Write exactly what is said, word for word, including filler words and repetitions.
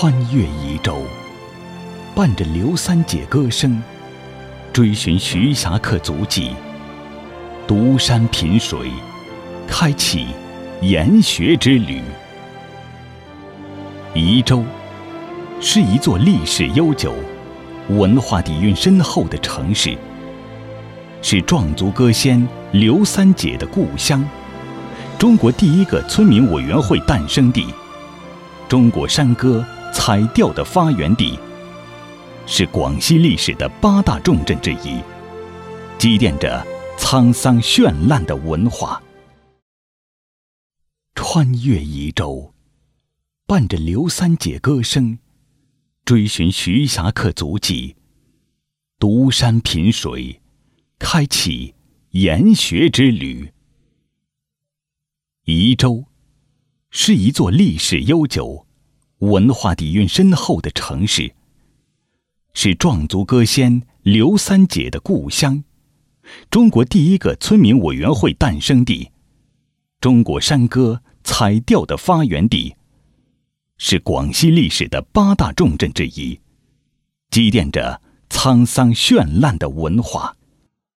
穿越夷州，伴着刘三姐歌声，追寻徐霞客足迹，独山频水，开启研学之旅。夷州是一座历史悠久、文化底蕴深厚的城市，是壮族歌仙刘三姐的故乡，中国第一个村民委员会诞生地，中国山歌采调的发源地，是广西历史的八大重镇之一，积淀着沧桑绚烂的文化。穿越夷州，伴着刘三姐歌声，追寻徐霞客足迹，独山频水，开启研学之旅。夷州是一座历史悠久、文化底蕴深厚的城市，是壮族歌仙刘三姐的故乡，中国第一个村民委员会诞生地，中国山歌采调的发源地，是广西历史的八大重镇之一，积淀着沧桑绚烂的文化。